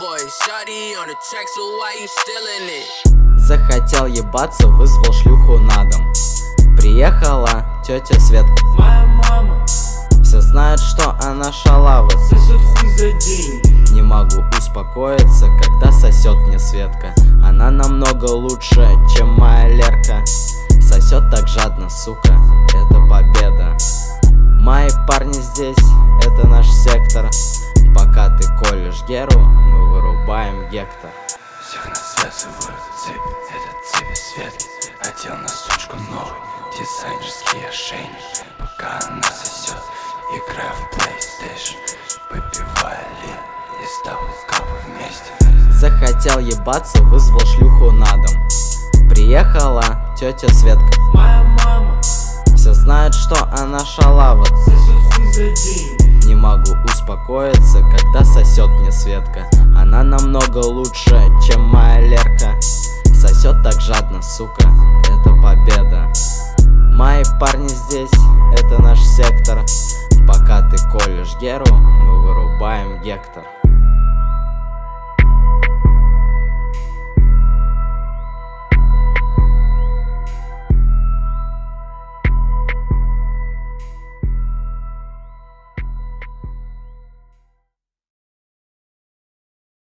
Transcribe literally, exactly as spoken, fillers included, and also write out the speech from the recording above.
Захотел ебаться, вызвал шлюху на дом. Приехала тетя Светка, моя мама. Все знают, что она шалава, сосет хуй за деньги. Не могу успокоиться, когда сосет мне Светка. Она намного лучше, чем моя Лерка. Сосет так жадно, сука, это победа. Мои парни здесь, это наш сектор. Пока ты колешь Геру, мы вырубаем гектар. Всех нас связывают цепи, это цепи Светки. Одел на сучку новый дизайнерский ошейник. Пока она сосет, играя в PlayStation, попивая лин и ставил капы вместе. Захотел ебаться, вызвал шлюху на дом. Приехала тетя Светка, моя мама. Все знают, что она шалава, сосет хуй за деньги. Не могу успокоиться, когда сосет мне Светка. Она намного лучше, чем моя Лерка. Сосет так жадно, сука, это победа. Мои парни здесь, это наш сектор. Пока ты колешь Геру, мы вырубаем гектар.